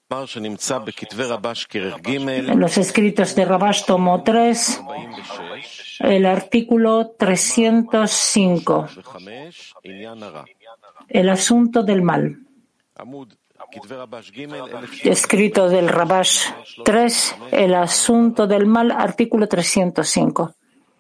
En los escritos de Rabash, tomo 3, el artículo 305, el asunto del mal. Escrito del Rabash 3, el asunto del mal, artículo 305.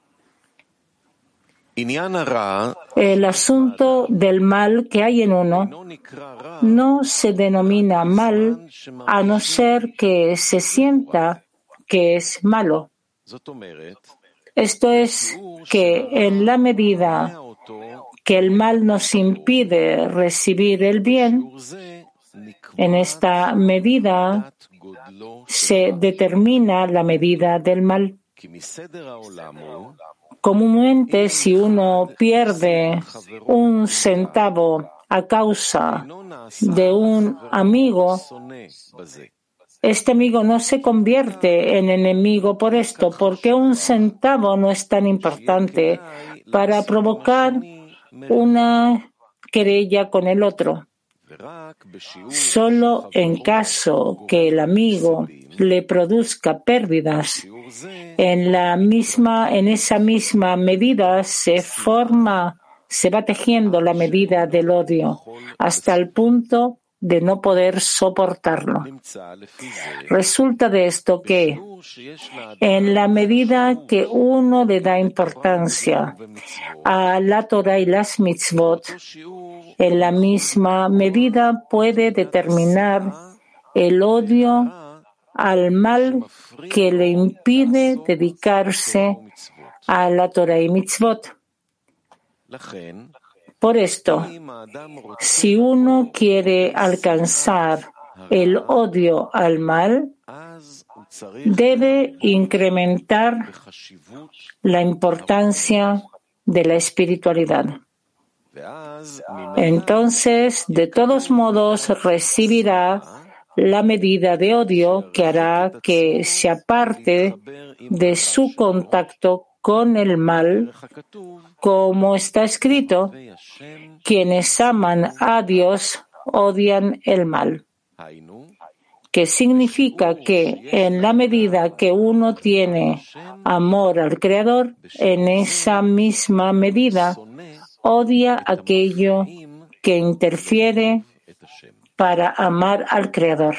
El asunto del mal que hay en uno no se denomina mal a no ser que se sienta que es malo. Esto es que en la medida que el mal nos impide recibir el bien, en esta medida se determina la medida del mal. Comúnmente, si uno pierde un centavo a causa de un amigo, este amigo no se convierte en enemigo por esto, porque un centavo no es tan importante para provocar una querella con el otro. Solo en caso que el amigo le produzca pérdidas, en esa misma medida se va tejiendo la medida del odio hasta el punto de no poder soportarlo. Resulta de esto que, en la medida que uno le da importancia a la Torah y las mitzvot, en la misma medida puede determinar el odio al mal que le impide dedicarse a la Torah y mitzvot. Por esto, si uno quiere alcanzar el odio al mal, debe incrementar la importancia de la espiritualidad. Entonces, de todos modos, recibirá la medida de odio que hará que se aparte de su contacto con el mal, como está escrito, quienes aman a Dios odian el mal. Que significa que en la medida que uno tiene amor al Creador, en esa misma medida odia aquello que interfiere para amar al Creador.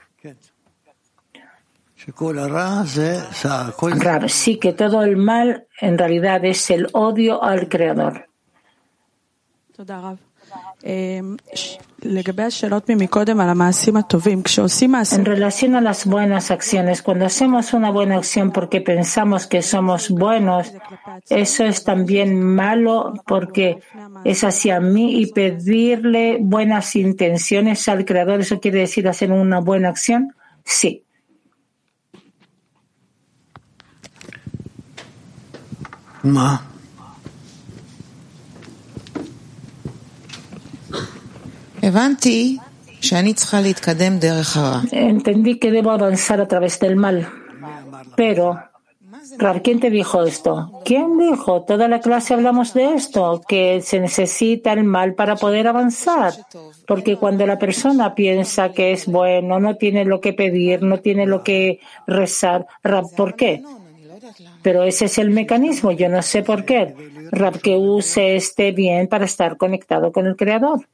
Rab, sí que todo el mal en realidad es el odio al Creador. En relación a las buenas acciones, cuando hacemos una buena acción porque pensamos que somos buenos, eso es también malo porque es hacia mí, y pedirle buenas intenciones al Creador, ¿eso quiere decir hacer una buena acción? Sí. Entendí que debo avanzar a través del mal. Pero, ¿quién te dijo esto? ¿Quién dijo? Toda la clase hablamos de esto, que se necesita el mal para poder avanzar. Porque cuando la persona piensa que es bueno, no tiene lo que pedir, no tiene lo que rezar. ¿Por qué? Pero ese es el mecanismo, yo no sé por qué. Que use este bien para estar conectado con el Creador.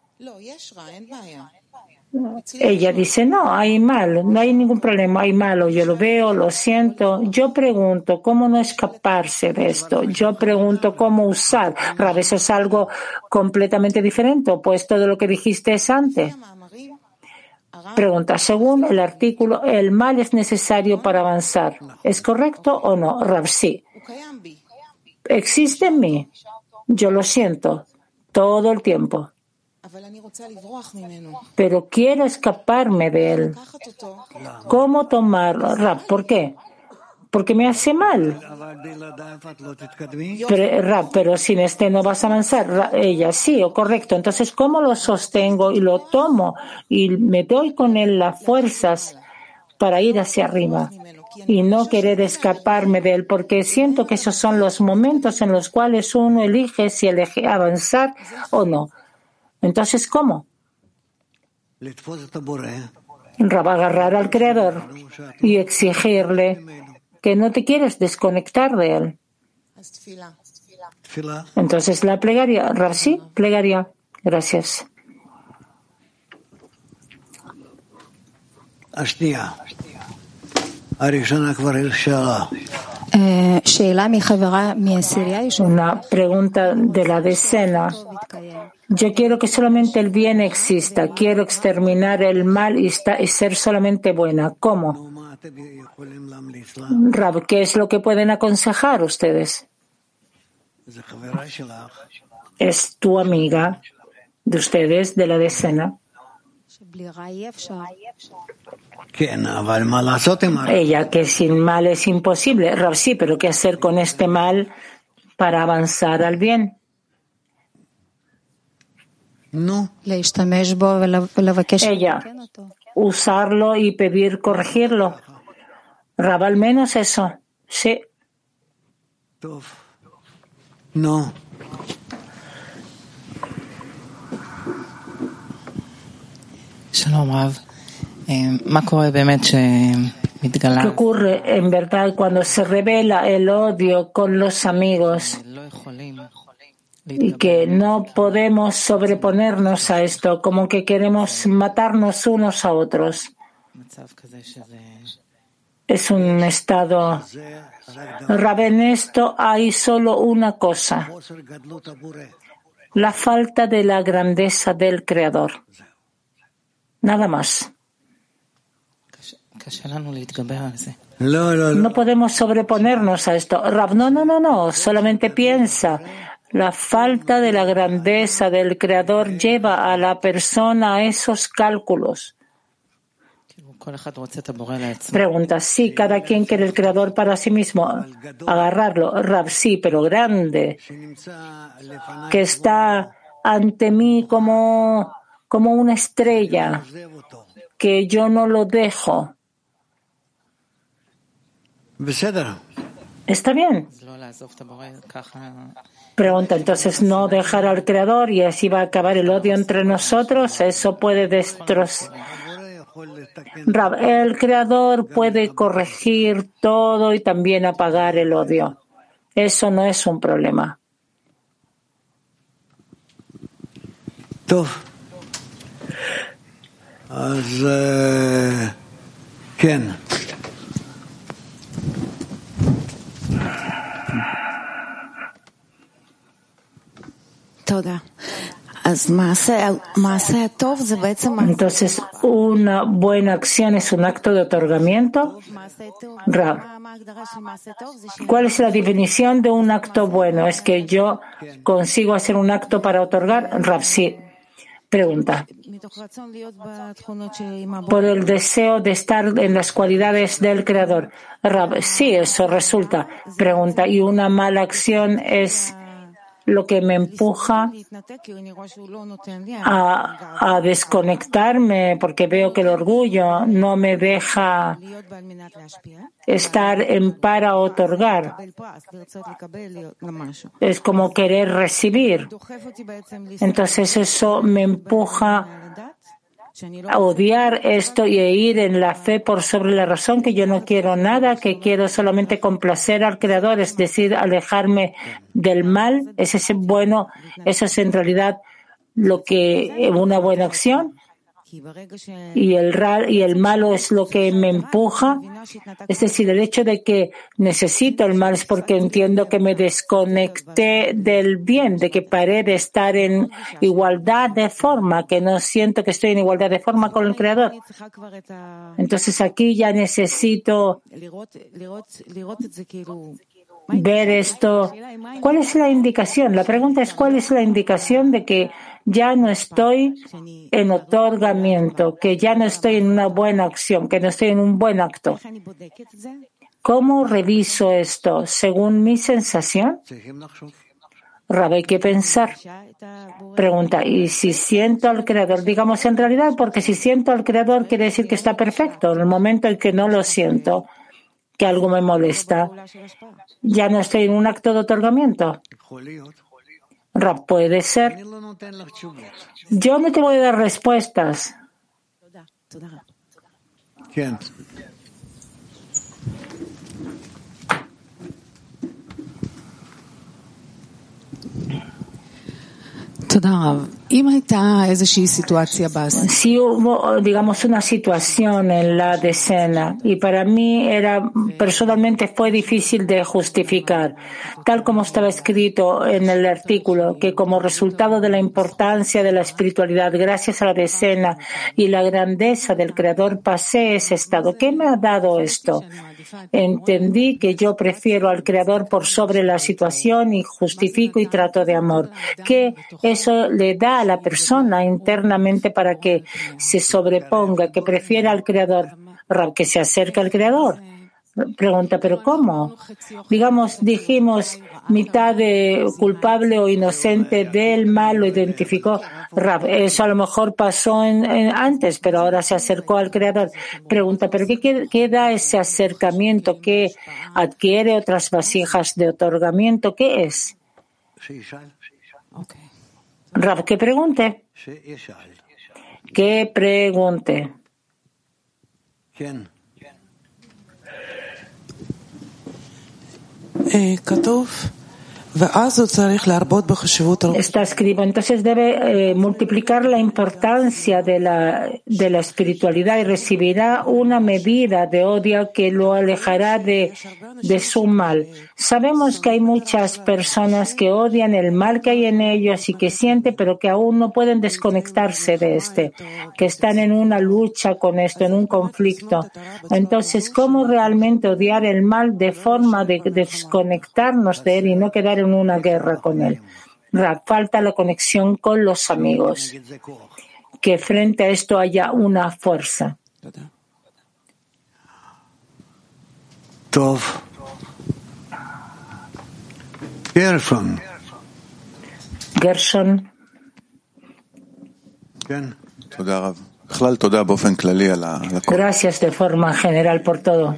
Ella dice, no, hay mal, no hay ningún problema, hay malo, yo lo veo, lo siento. Yo pregunto, ¿cómo no escaparse de esto? Yo pregunto, ¿cómo usar? Eso es algo completamente diferente, opuesto de lo que dijiste antes. Pregunta, según el artículo, ¿el mal es necesario para avanzar? ¿Es correcto o no? Sí. Existe en mí. Yo lo siento todo el tiempo. Pero quiero escaparme de él. ¿Cómo tomarlo? ¿Por qué? Porque me hace mal. Pero sin este no vas a avanzar. Ella, sí, o correcto. Entonces, ¿cómo lo sostengo y lo tomo y me doy con él las fuerzas para ir hacia arriba y no querer escaparme de él? Porque siento que esos son los momentos en los cuales uno elige si elige avanzar o no. Entonces, ¿cómo? Rab, agarrar al Creador y exigirle que no te quieres desconectar de él. Entonces la plegaria, Rab, sí, plegaria. Gracias. Una pregunta de la decena. Yo quiero que solamente el bien exista. Quiero exterminar el mal y ser solamente buena. ¿Cómo? Rab, ¿qué es lo que pueden aconsejar ustedes? Es tu amiga de ustedes, de la decena. Ella, que sin mal es imposible. Rab, sí, pero ¿qué hacer con este mal para avanzar al bien? Ella, usarlo y pedir corregirlo. Rab, al menos eso. Sí. No. ¿Qué ocurre en verdad cuando se revela el odio con los amigos y que no podemos sobreponernos a esto, como que queremos matarnos unos a otros? Es un estado. Rab, en esto hay solo una cosa: la falta de la grandeza del Creador. Nada más. No podemos sobreponernos a esto. Rab, no. Solamente piensa. La falta de la grandeza del Creador lleva a la persona a esos cálculos. Pregunta, sí, cada quien quiere el Creador para sí mismo. Agarrarlo. Rab, sí, pero grande. Que está ante mí como una estrella. Que yo no lo dejo. Está bien. Pregunta, entonces no dejar al Creador y así va a acabar el odio entre nosotros. Eso puede destrozar. Rab, el Creador puede corregir todo y también apagar el odio. Eso no es un problema. ¿Quién? Entonces, una buena acción es un acto de otorgamiento. Rab, ¿cuál es la definición de un acto bueno? ¿Es que yo consigo hacer un acto para otorgar? Rab, sí. Pregunta. Por el deseo de estar en las cualidades del Creador. Rab, sí, eso resulta. Pregunta. ¿Y una mala acción es lo que me empuja a desconectarme porque veo que el orgullo no me deja estar en para otorgar? Es como querer recibir. Entonces eso me empuja a odiar esto y a ir en la fe por sobre la razón, que yo no quiero nada, que quiero solamente complacer al Creador, es decir, alejarme del mal. ¿Es ese bueno? ¿Eso es en realidad lo que una buena acción? Y el malo es lo que me empuja. Es decir, el hecho de que necesito el mal es porque entiendo que me desconecté del bien, de que paré de estar en igualdad de forma, que no siento que estoy en igualdad de forma con el Creador. Entonces aquí ya necesito ver esto. ¿Cuál es la indicación? La pregunta es, ¿cuál es la indicación de que ya no estoy en otorgamiento, que ya no estoy en una buena acción, que no estoy en un buen acto? ¿Cómo reviso esto? ¿Según mi sensación? Rab, hay que pensar. Pregunta, ¿y si siento al Creador? Digamos en realidad, porque si siento al Creador quiere decir que está perfecto. En el momento en que no lo siento, que algo me molesta, ya no estoy en un acto de otorgamiento. Rab, puede ser. Yo no te voy a dar respuestas. כן. Si hubo, digamos, una situación en la decena y para mí personalmente fue difícil de justificar, tal como estaba escrito en el artículo, que como resultado de la importancia de la espiritualidad, gracias a la decena y la grandeza del Creador, pasé ese estado. ¿Qué me ha dado esto? Entendí que yo prefiero al Creador por sobre la situación y justifico y trato de amor. Que eso le da a la persona internamente para que se sobreponga, que prefiera al Creador, que se acerque al Creador. Pregunta, ¿pero cómo? Dijimos mitad de culpable o inocente del mal lo identificó Rab. Eso a lo mejor pasó antes, pero ahora se acercó al Creador. Pregunta, ¿pero qué da ese acercamiento? ¿Qué adquiere otras vasijas de otorgamiento? ¿Qué es? Rab, que pregunte. Que pregunte. Está escrito, entonces debe multiplicar la importancia de la espiritualidad y recibirá una medida de odio que lo alejará de su mal. Sabemos que hay muchas personas que odian el mal que hay en ellos y que sienten, pero que aún no pueden desconectarse de que están en una lucha con esto, en un conflicto. Entonces, ¿cómo realmente odiar el mal de forma de desconectarnos de él y no quedar en una guerra con él? Falta la conexión con los amigos. Que frente a esto haya una fuerza. Gershon. Gracias de forma general por todo.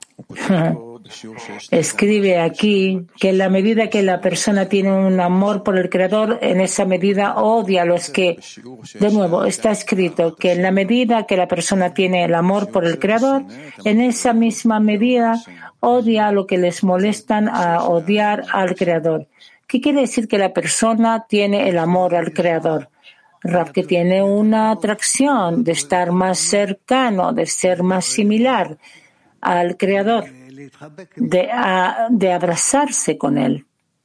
Escribe aquí que en la medida que la persona tiene un amor por el Creador, en esa medida odia a los que, de nuevo, está escrito que en la medida que la persona tiene el amor por el Creador, en esa misma medida odia a lo que les molestan a odiar al Creador. ¿Qué quiere decir que la persona tiene el amor al Creador? Que tiene una atracción de estar más cercano, de ser más similar al Creador, de abrazarse con Él.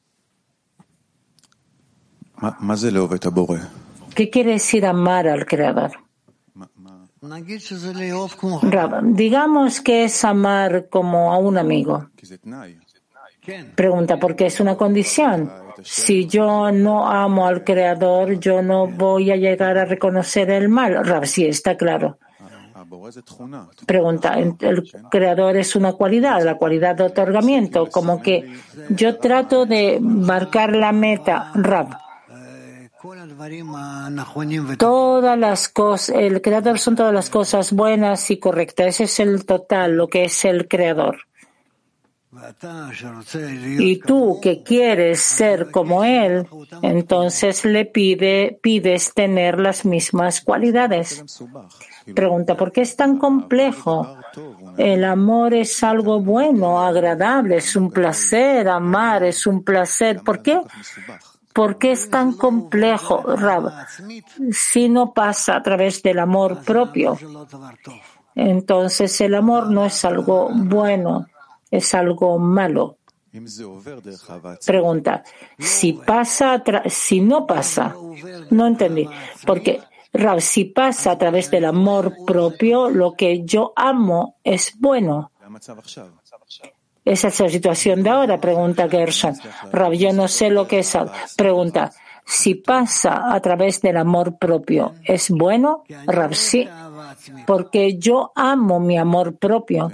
¿Qué quiere decir amar al Creador? Digamos que es amar como a un amigo. Pregunta, ¿por qué es una condición? Si yo no amo al Creador, yo no voy a llegar a reconocer el mal. Sí, está claro. Pregunta, el Creador es una cualidad, la cualidad de otorgamiento, como que yo trato de marcar la meta, todas las cosas, el Creador son todas las cosas buenas y correctas, ese es el total, lo que es el Creador. Y tú que quieres ser como Él, entonces le pides tener las mismas cualidades. Pregunta, ¿por qué es tan complejo? El amor es algo bueno, agradable, es un placer, amar es un placer. ¿Por qué? ¿Por qué es tan complejo, Rab? Si no pasa a través del amor propio, entonces el amor no es algo bueno, es algo malo. Pregunta, si no pasa, no entendí, porque Rab, si pasa a través del amor propio, lo que yo amo es bueno. Esa es la situación de ahora, pregunta Gershon. Rab, yo no sé lo que es. Pregunta, si pasa a través del amor propio, ¿es bueno? Rab, sí, porque yo amo mi amor propio.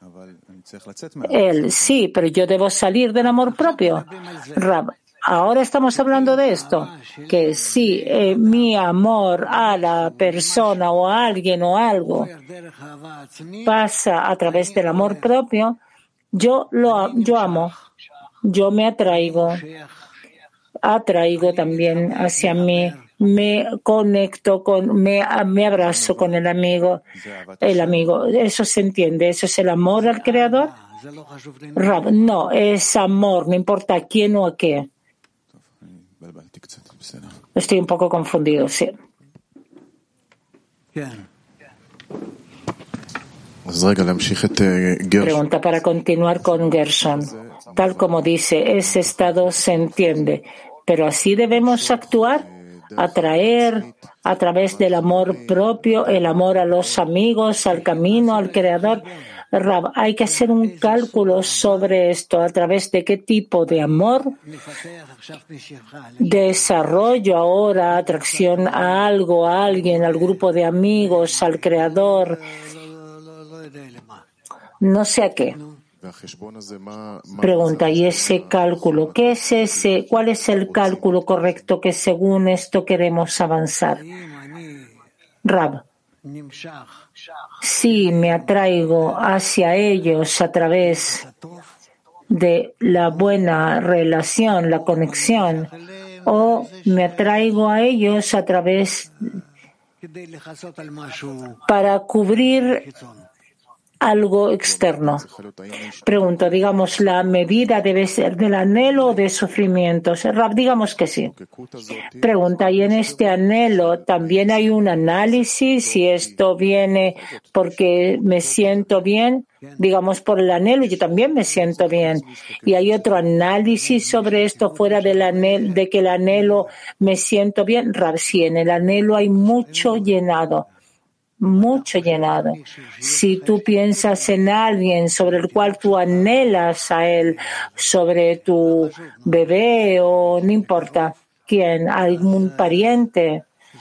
Él, sí, pero yo debo salir del amor propio. Rab, ahora estamos hablando de esto, que si mi amor a la persona o a alguien o algo pasa a través del amor propio, yo amo, yo me atraigo también hacia mí me conecto me abrazo con el amigo. Eso se entiende. ¿Eso es el amor al Creador? Rab, no, es amor, no importa a quién o a qué. Estoy un poco confundido, sí. Pregunta para continuar con Gershon. Tal como dice, ese estado se entiende, pero así debemos actuar, atraer a través del amor propio, el amor a los amigos, al camino, al Creador. Rab, hay que hacer un cálculo sobre esto, a través de qué tipo de amor desarrollo ahora atracción a algo, a alguien, al grupo de amigos, al Creador. No sé a qué. Pregunta, ¿y ese cálculo? ¿Qué es ese? ¿Cuál es el cálculo correcto que según esto queremos avanzar? Rab, si me atraigo hacia ellos a través de la buena relación, la conexión, o me atraigo a ellos a través para cubrir algo externo. Pregunto, digamos, ¿la medida debe ser del anhelo o de sufrimientos? Rab, digamos que sí. Pregunta, ¿y en este anhelo también hay un análisis? Si esto viene porque me siento bien, digamos por el anhelo, yo también me siento bien. ¿Y hay otro análisis sobre esto fuera del anhelo, de que el anhelo me siento bien? Rab, sí, en el anhelo hay mucho llenado. Si tú piensas en alguien sobre el cual tú anhelas a él, sobre tu bebé o no importa quién, algún pariente,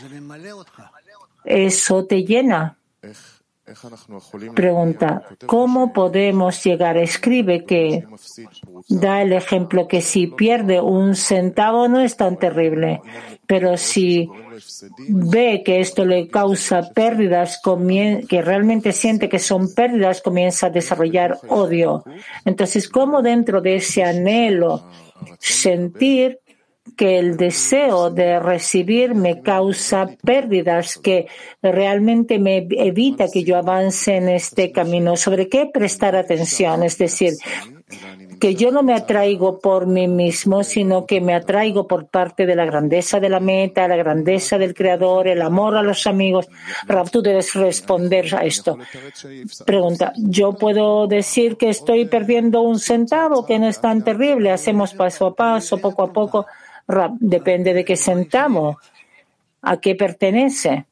eso te llena. Pregunta, ¿cómo podemos llegar? Escribe que da el ejemplo que si pierde un centavo no es tan terrible, pero si ve que esto le causa pérdidas, que realmente siente que son pérdidas, comienza a desarrollar odio. Entonces, ¿cómo dentro de ese anhelo sentir que el deseo de recibir me causa pérdidas, que realmente me evita que yo avance en este camino? ¿Sobre qué prestar atención? Es decir, que yo no me atraigo por mí mismo, sino que me atraigo por parte de la grandeza de la meta, la grandeza del Creador, el amor a los amigos. Rav, tú debes responder a esto. Pregunta, ¿yo puedo decir que estoy perdiendo un centavo, que no es tan terrible? Hacemos paso a paso, poco a poco. Rav, depende de qué centavo, a qué pertenece.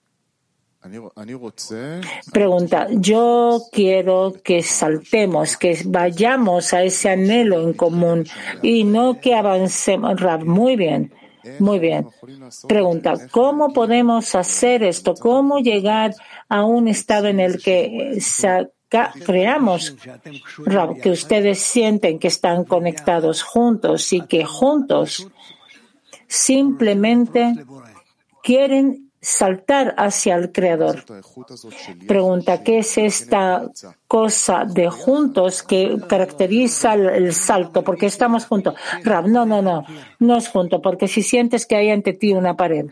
Pregunta, yo quiero que saltemos, que vayamos a ese anhelo en común y no que avancemos. Rav, muy bien, muy bien. Pregunta, ¿cómo podemos hacer esto? ¿Cómo llegar a un estado en el que creamos, Rav, que ustedes sienten que están conectados juntos y que juntos simplemente quieren saltar hacia el Creador? Pregunta, ¿qué es esta cosa de juntos que caracteriza el salto? Porque estamos juntos. Rav, no es junto, porque si sientes que hay ante ti una pared.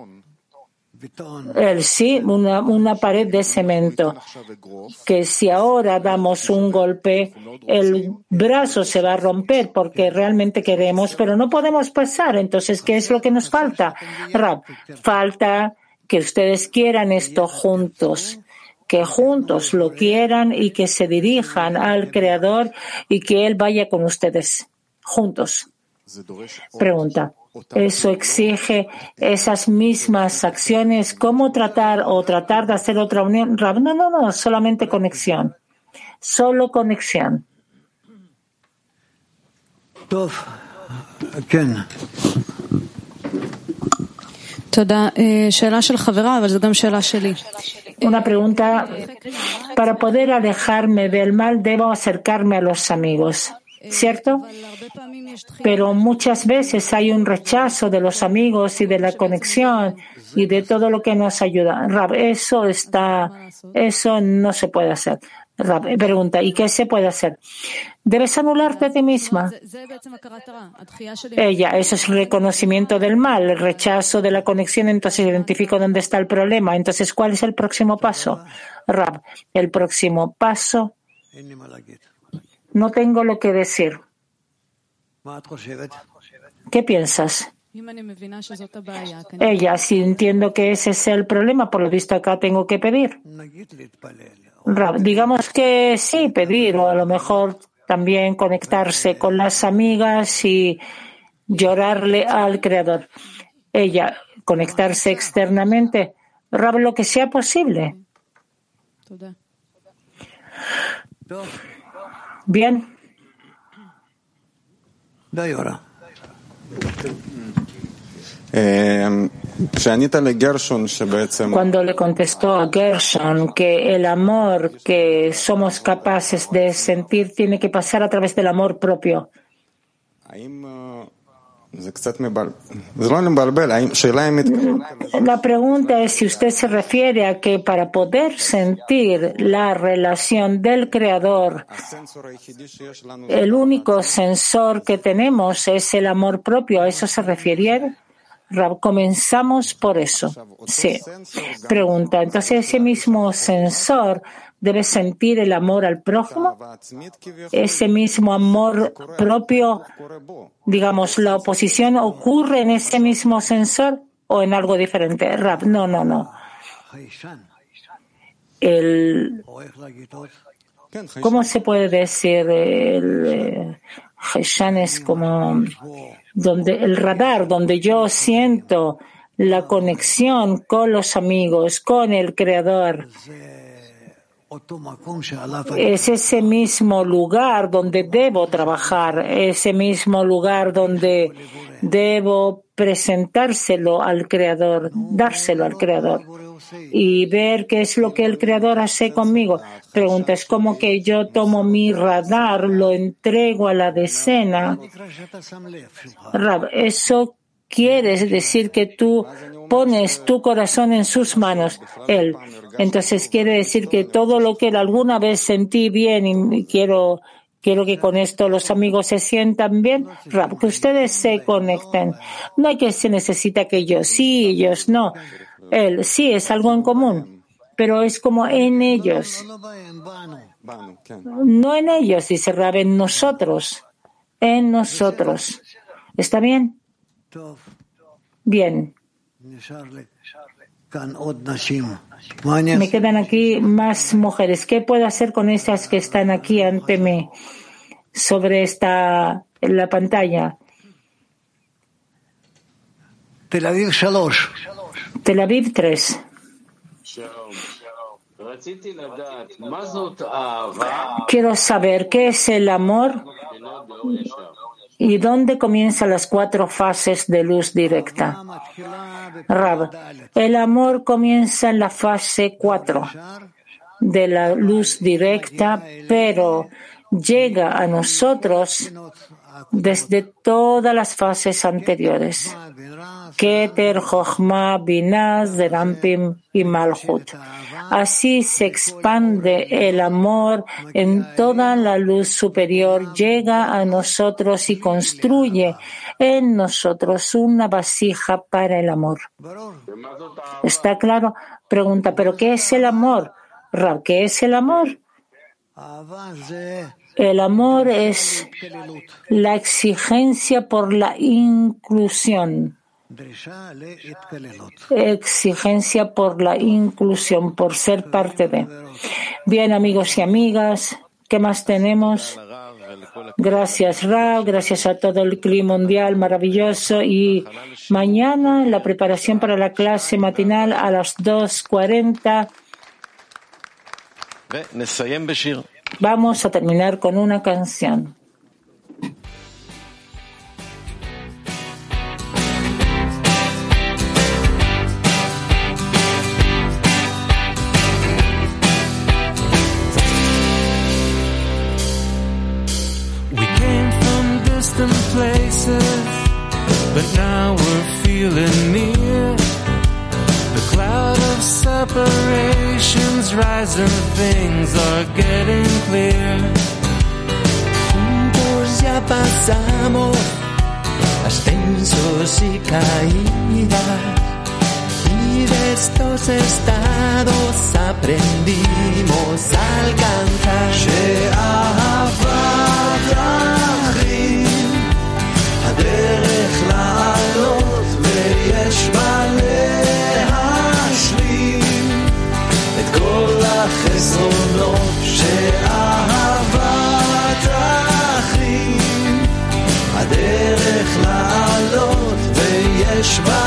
Sí, una pared de cemento, que si ahora damos un golpe, el brazo se va a romper porque realmente queremos, pero no podemos pasar. Entonces, ¿qué es lo que nos falta? Rab, falta que ustedes quieran esto juntos, que juntos lo quieran y que se dirijan al Creador y que Él vaya con ustedes juntos. Pregunta, ¿eso exige esas mismas acciones? ¿Cómo tratar de hacer otra unión? Rab, no, solamente conexión. Solo conexión. Una pregunta. Para poder alejarme del mal, debo acercarme a los amigos, ¿cierto? Pero muchas veces hay un rechazo de los amigos y de la conexión y de todo lo que nos ayuda. Rab, eso no se puede hacer. Rab pregunta, ¿y qué se puede hacer? Debes anularte a ti misma. Ella, eso es el reconocimiento del mal, el rechazo de la conexión, entonces identifico dónde está el problema. Entonces, ¿cuál es el próximo paso? Rab, el próximo paso, no tengo lo que decir. ¿Qué piensas? Ella, si entiendo que ese es el problema, por lo visto acá tengo que pedir. Rab, digamos que sí, pedir, o a lo mejor también conectarse con las amigas y llorarle al Creador. Ella, conectarse externamente. Rab, lo que sea posible. Bien. Cuando le contestó a Gershon que el amor que somos capaces de sentir tiene que pasar a través del amor propio. La pregunta es si usted se refiere a que para poder sentir la relación del Creador, el único sensor que tenemos es el amor propio. ¿A eso se refiere? Comenzamos por eso. Sí. Pregunta, entonces ese mismo sensor debe sentir el amor al prójimo. Ese mismo amor propio, digamos, la oposición ocurre en ese mismo sensor o en algo diferente. Rab, no. ¿Cómo se puede decir? El Heshan es como donde el radar, donde yo siento la conexión con los amigos, con el Creador. Es ese mismo lugar donde debo trabajar, ese mismo lugar donde debo presentárselo al Creador, dárselo al Creador y ver qué es lo que el Creador hace conmigo. Pregunta, es como que yo tomo mi radar, lo entrego a la decena. Rab, eso quiere decir que tú pones tu corazón en sus manos, él. Entonces quiere decir que todo lo que alguna vez sentí bien y quiero que con esto los amigos se sientan bien, Rab, que ustedes se conecten. No hay que se necesita que ellos sí, ellos no. Él sí, es algo en común, pero es como en ellos. No en ellos, dice Rab, en nosotros. En nosotros. ¿Está bien? Bien. Me quedan aquí más mujeres. ¿Qué puedo hacer con esas que están aquí ante mí sobre la pantalla? Tel Aviv 3. Tel Aviv 3. Quiero saber qué es el amor y dónde comienzan las 4 fases de luz directa. Rab, el amor comienza en la fase 4 de la luz directa, pero llega a nosotros desde todas las fases anteriores. Keter, Jochma, Binah, Zerampim y Malchut. Así se expande el amor en toda la luz superior, llega a nosotros y construye en nosotros una vasija para el amor. ¿Está claro? Pregunta, ¿pero qué es el amor? Rab, ¿qué es el amor? El amor es la exigencia por la inclusión. Exigencia por la inclusión, por ser parte de. Bien, amigos y amigas, ¿qué más tenemos? Gracias, Rab, gracias a todo el clima mundial maravilloso. Y mañana la preparación para la clase matinal a las 2:40. Vamos a terminar con una canción. Places, but now we're feeling near. The cloud of separation aspirations rise and things are getting clear. Juntos ya pasamos ascensos y caídas, y de estos estados aprendimos a alcanzar. שאהבת אחים הדרך לעלות ויש בה להשלים את כל החסרונות. שאהבת אחים הדרך לעלות ויש בה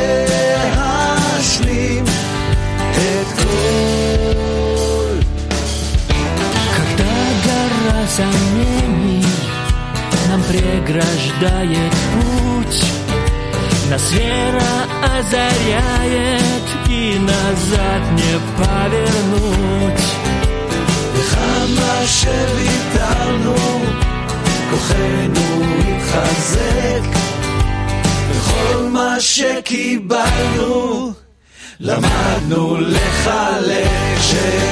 להשלים את כל. Когда гора сомнений нам преграждает путь, нас вера озаряет и назад не повернуть. וכמה שוויתרנו כוחנו התחזק, וכל מה שקיבלנו למדנו לחלק.